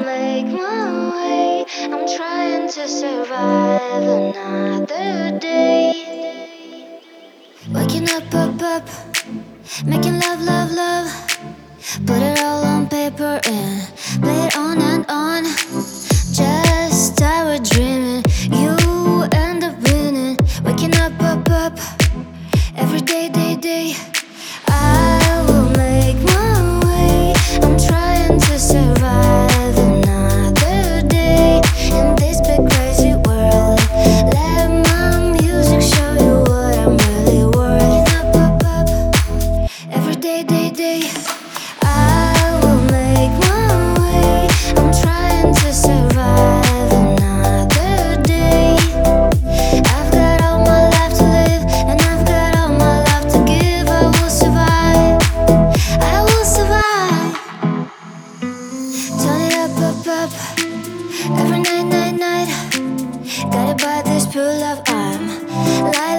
make my way. I'm trying to survive another day. Waking up, making love, love, love. Put it all on paper and play it on and on. Just tired dreaming, you end up winning. Waking up, every day, day. I will make my way. I'm trying to survive another day in this big crazy world. Let my music show you what I'm really worth. Up, every day, day. I will make my way. I'm trying to survive another day. I've got all my life to live, and I've got all my life to give. I will survive. I will survive. Turn it up. Every night. Guided by this pure love, I'm like